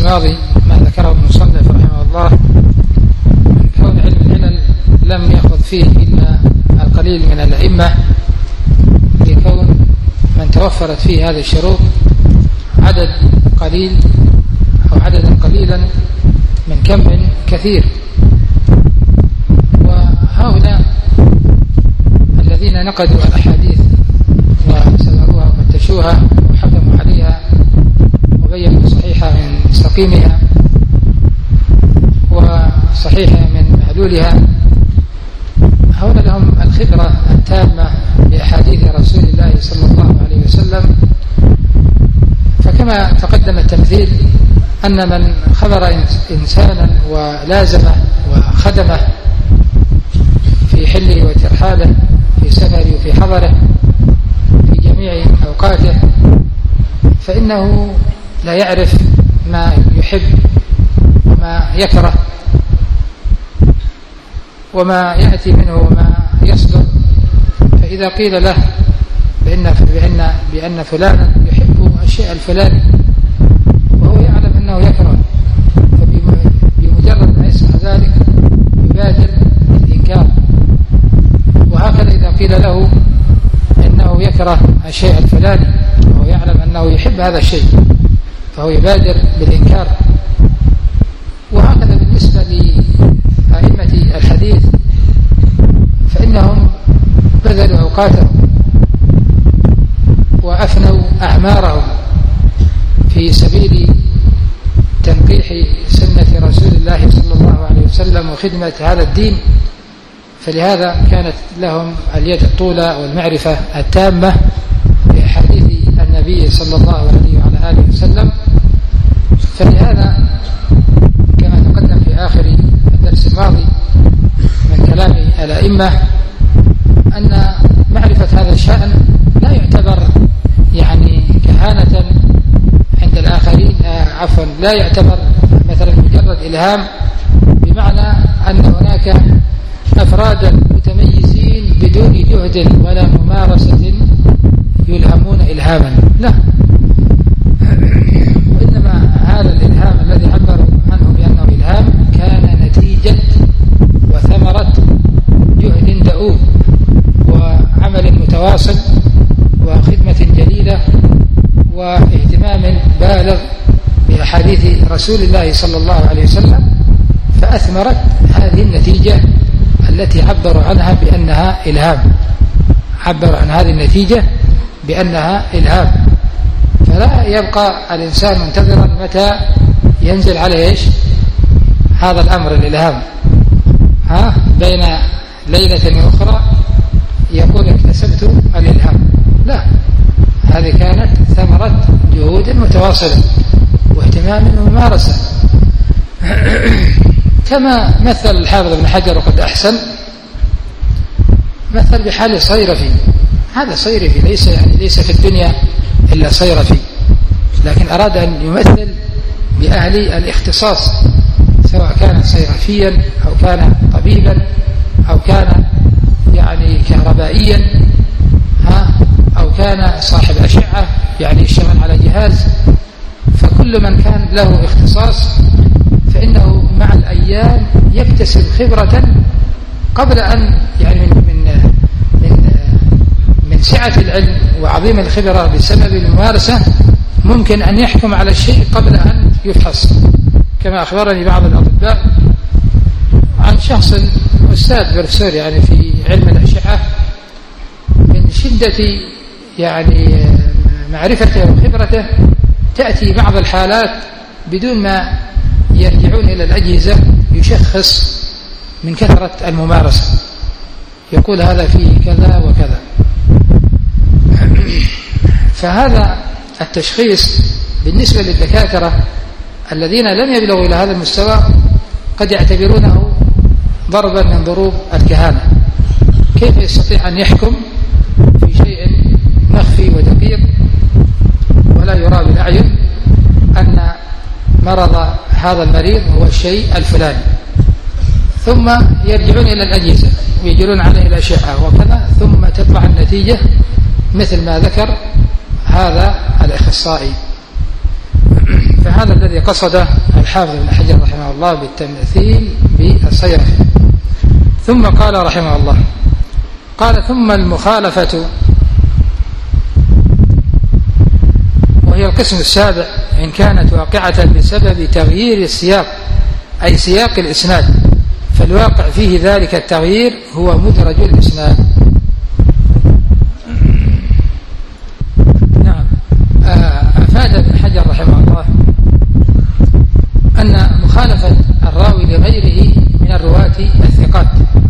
الماضي ما ذكره المصنف رحمه الله كون علم العلل لم يأخذ فيه إلا القليل من الأئمة، لكون من توفرت فيه هذه الشروط عدد قليل أو عددا قليلا من كم كثير. وهؤلاء الذين نقدوا الأحاديث وسلروها وفتشوها وحكموا عليها وبينوا صحيحة من سقيمها وصحيحة من معلولها، هؤلاء لهم الخبرة التامة بأحاديث رسول الله صلى الله عليه وسلم. فكما تقدم التمثيل أن من خبر إنسانا ولازمه وخدمه في حله وترحاله، في سفره وفي حضره، في جميع أوقاته، فإنه لا يعرف ما يحب وما يكره وما يأتي منه وما يصدر. فإذا قيل له بأن فلانا يحب الشيء الفلاني وهو يعلم أنه يكره، فبمجرد ما يسمع ذلك يبادر بالإنكار. وهكذا إذا قيل له أنه يكره الشيء الفلاني وهو يعلم أنه يحب هذا الشيء فهو يبادر بالإنكار. وهكذا بالنسبة لأئمة الحديث فإنهم بذلوا أوقاتهم وأفنوا أعمارهم في سبيل تنقيح سنة رسول الله صلى الله عليه وسلم وخدمة هذا الدين، فلهذا كانت لهم اليد الطولى والمعرفة التامة بأحاديث النبي صلى الله عليه وعلى آله وسلم. فلهذا كما تقدم في آخر الدرس الماضي من كلام الأئمة أن معرفة هذا الشأن لا يعتبر يعني كهانة عند الآخرين، لا يعتبر مثلا مجرد إلهام، بمعنى أن هناك أفرادا متميزين بدون جهد ولا ممارسة يلهمون إلهاما، لا، وإنما هذا الإلهام الذي عبروا عنه بأنه إلهام كان نتيجة وثمرة جهد دؤوب وعمل متواصل وخدمة جليلة واهتمام بالغ بأحاديث رسول الله صلى الله عليه وسلم، فأثمرت هذه النتيجة التي عبروا عنها بأنها إلهام، عبروا عن هذه النتيجة بأنها إلهام. فلا يبقى الإنسان منتظرا متى ينزل عليه هذا الأمر الإلهام، بين ليلة وأخرى يقول اكتسبت الإلهام، لا، هذه كانت ثمرة جهود متواصلة واهتمام وممارسة. كما مثل الحافظ ابن حجر وقد أحسن، مثل بحال صيرفي. هذا صيرفي ليس في الدنيا إلا صيرفي، لكن أراد أن يمثل بأهل الاختصاص، سواء كان صيرفيا أو كان طبيبا أو كان يعني كهربائيا أو كان صاحب أشعة يعني يشتغل على جهاز. فكل من كان له اختصاص فإنه مع الأيام يكتسب خبرة قبل أن يعني من سعة العلم وعظيم الخبرة بسبب الممارسة ممكن أن يحكم على الشيء قبل أن يفحص. كما أخبرني بعض الأطباء عن شخص أستاذ بروفيسور يعني في علم الأشعة، من شدة يعني معرفته وخبرته تأتي بعض الحالات بدون ما يرجعون إلى الأجهزة يشخص من كثرة الممارسة، يقول هذا فيه كذا وكذا. فهذا التشخيص بالنسبة للدكاترة الذين لم يبلغوا إلى هذا المستوى قد يعتبرونه ضربا من ضروب الكهانة. كيف يستطيع أن يحكم في شيء مخفي ودقيق ولا يرى بالأعين أن مرض هذا المريض هو الشيء الفلاني، ثم يرجعون إلى الأجهزة ويجرون عليه الأشعة وكذا، ثم تطلع النتيجة مثل ما ذكر هذا الأخصائي. فهذا هذا الذي قصده الحافظ ابن حجر رحمه الله بالتمثيل بالصيغة. ثم قال رحمه الله، قال ثم المخالفة وهي القسم السابع إن كانت واقعة بسبب تغيير السياق أي سياق الإسناد، فالواقع فيه ذلك التغيير هو مدرج الإسناد. نعم. أفاد ابن حجر رحمه الله أن مخالفة الراوي لغيره من الرواة الثقات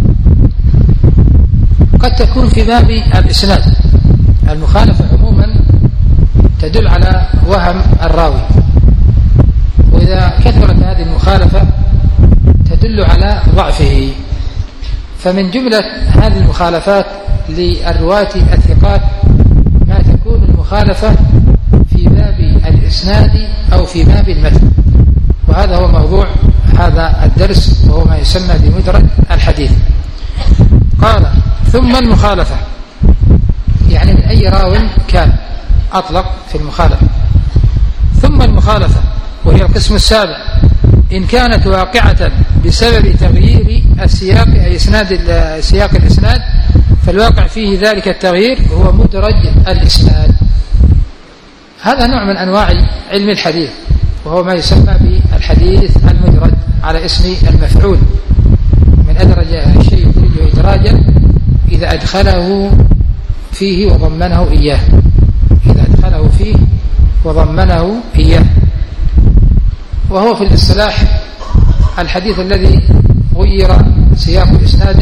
قد تكون في باب الإسناد. المخالفة عموما تدل على وهم الراوي، وإذا كثرت هذه المخالفة تدل على ضعفه. فمن جملة هذه المخالفات للرواة الثقات ما تكون المخالفة في باب الإسناد أو في باب المتن، وهذا هو موضوع هذا الدرس، وهو ما يسمى بمدرج الحديث. قال ثم المخالفة يعني من أي راو كان أطلق في المخالفة. ثم المخالفة وهي القسم السابع إن كانت واقعة بسبب تغيير السياق أي سياق الإسناد، فالواقع فيه ذلك التغيير هو مدرج الإسناد. هذا نوع من أنواع علم الحديث، وهو ما يسمى بالحديث المدرج على اسم المفعول. من أدرج الشيء يدرجه إدراجا إذا أدخله فيه وضمنه إياه، إذا أدخله فيه وضمنه إياه. وهو في الاصطلاح الحديث الذي غير سياق إسناده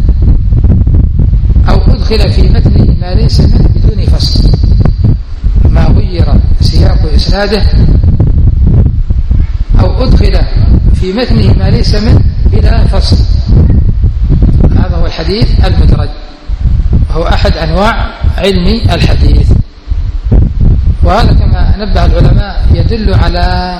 أو أدخل في متنه ما ليس منه بدون فصل، ما غير سياق إسناده أو أدخل في متنه ما ليس منه بلا فصل، هذا هو الحديث المدرج، وهو أحد أنواع علم الحديث. وهذا كما نبه العلماء يدل على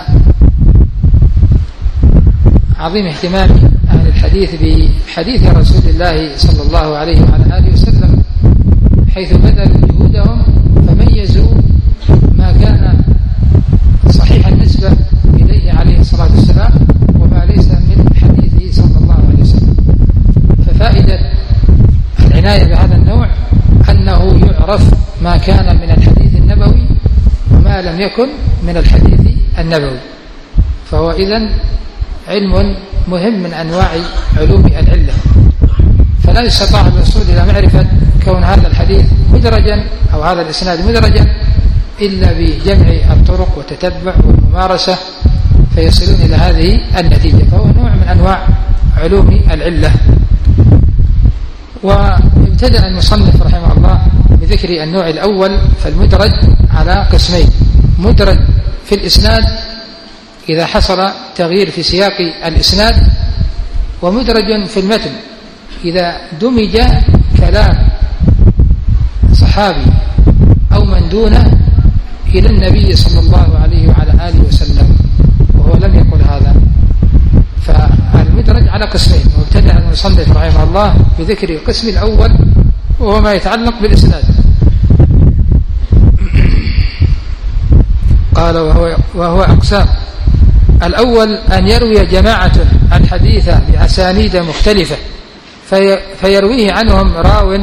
عظيم اهتمام أهل الحديث بحديث رسول الله صلى الله عليه وعلى آله وسلم، حيث بذلوا جهودهم فميزوا ما كان صحيح النسبة إليه عليه الصلاة والسلام وما ليس من حديثه صلى الله عليه وسلم. ففائدة العناية بهذا النوع أنه يعرف ما كان من الحديث النبوي وما لم يكن من الحديث النبوي، فهو إذن علم مهم من أنواع علوم العلة. فلا يستطاع الوصول إلى معرفة كون هذا الحديث مدرجا أو هذا الإسناد مدرجا إلا بجمع الطرق وتتبع والممارسة فيصلون إلى هذه النتيجة، فهو نوع من أنواع علوم العلة. وابتدأ المصنف رحمه الله بذكر النوع الأول، فالمدرج على قسمين: مدرج في الإسناد إذا حصل تغيير في سياق الإسناد، ومدرج في المتن إذا دمج كلام صحابي أو من دونه إلى النبي صلى الله عليه وعلى آله وسلم وهو لم يقل هذا. فالمدرج على قسمين، وابتدأ المصنف رحمه الله بذكر القسم الأول وهو ما يتعلق بالإسناد. قال وهو أقسام: الأول أن يروي جماعة الحديث بأسانيد مختلفة فيرويه عنهم راو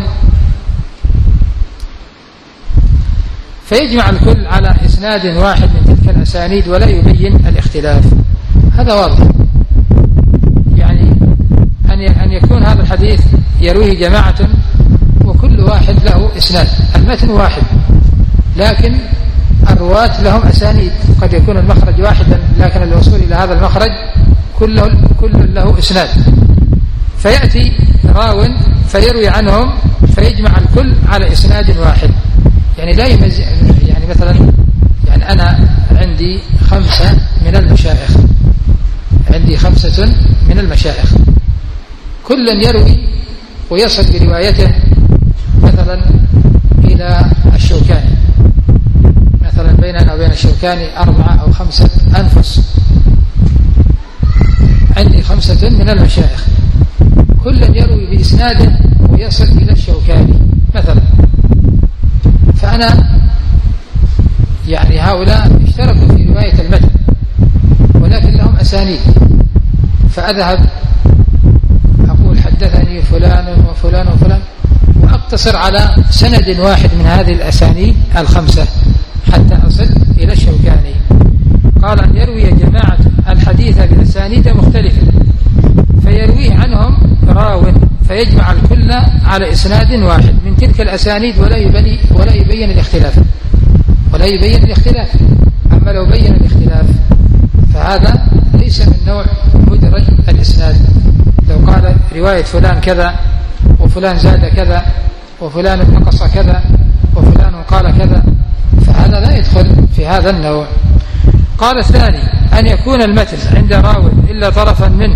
فيجمع الكل على إسناد واحد من تلك الأسانيد ولا يبين الاختلاف. هذا واضح، يعني أن يكون هذا الحديث يرويه جماعة وكل واحد له إسناد، المتن واحد لكن الرواة لهم أسانيد، قد يكون المخرج واحدا لكن الوصول إلى هذا المخرج كل له إسناد، فيأتي راو فيروي عنهم فيجمع الكل على إسناد واحد. يعني لا يمز، يعني مثلا يعني أنا عندي 5 من المشايخ، عندي 5 من المشايخ، كل يروي ويصل بروايته مثلا إلى الشوكاني، مثلا بيننا وبين الشوكاني 4 أو 5 أنفس، عندي 5 من المشايخ، كل يروي بإسناده ويصل إلى الشوكاني مثلا. فأنا يعني هؤلاء اشتركوا في رواية المتن أسانيد، فأذهب أقول حدثني فلان وفلان وفلان وأقتصر على سند واحد من هذه الأسانيد الخمسة حتى أصل إلى الشوكاني. قال أن يروي جماعة الحديث بأسانيد مختلفة فيرويه عنهم راو فيجمع الكل على إسناد واحد من تلك الأسانيد ولا يبين الاختلاف. أما لو بين الاختلاف فهذا ليس من نوع مدرج الإسناد. لو قال رواية فلان كذا وفلان زاد كذا وفلان نقص كذا وفلان قال كذا فهذا لا يدخل في هذا النوع. قال الثاني أن يكون المتن عند راو إلا طرفا منه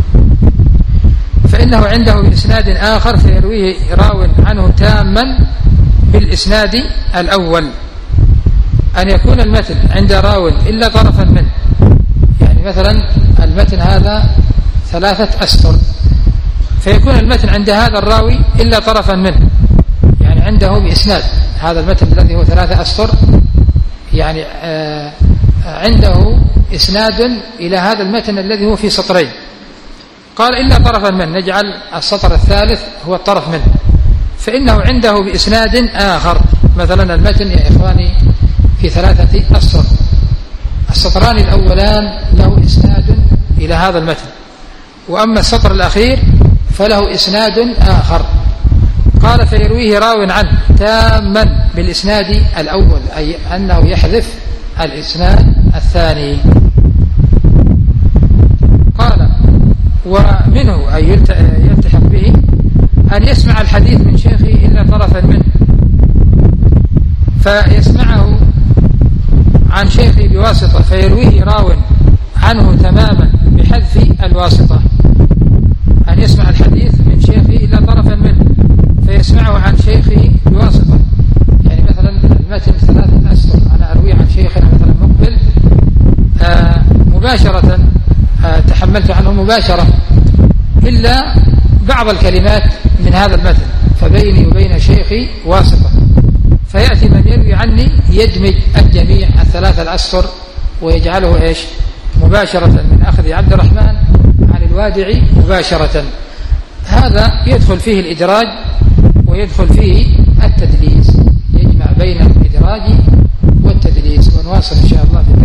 فإنه عنده بإسناد آخر فيرويه راو عنه تاما بالإسناد الأول. أن يكون المتن عند راو إلا طرفا منه، يعني مثلا المتن هذا 3 أسطر فيكون المتن عند هذا الراوي إلا طرفا منه، يعني عنده بإسناد هذا المتن الذي هو 3 أسطر يعني عنده إسناد إلى هذا المتن الذي هو في سطرين. قال إلا طرفا منه، نجعل السطر الثالث هو الطرف منه، فإنه عنده بإسناد آخر. مثلا المتن يا إخواني في 3 أسطر، السطران الأولان له إسناد إلى هذا المتن، وأما السطر الأخير فله إسناد آخر. قال فيرويه راو عنه تاما بالإسناد الأول، أي أنه يحذف الإسناد الثاني. قال ومنه أي يلتحق به أن يسمع الحديث من شيخه إلا طرفا منه فيسمعه عن شيخه بواسطة فيرويه راو عنه تماما بحذف الواسطة. أن يسمع الحديث من شيخه إلا طرفا منه فيسمعه عن شيخه بواسطة، يعني مثلا المتن 3 أسطر أنا أروي عن شيخنا مثلا مقبل مباشرة تحملت عنه مباشرة إلا بعض الكلمات من هذا المتن فبيني وبين شيخي واسطة، فيأتي من يروي عني يدمج الجميع 3 أسطر ويجعله إيش مباشرة من أخذ عبد الرحمن عن الوادعي مباشرة. هذا يدخل فيه الإدراج ويدخل فيه التدليس، يجمع بين الإدراج والتدليس. ونواصل إن شاء الله.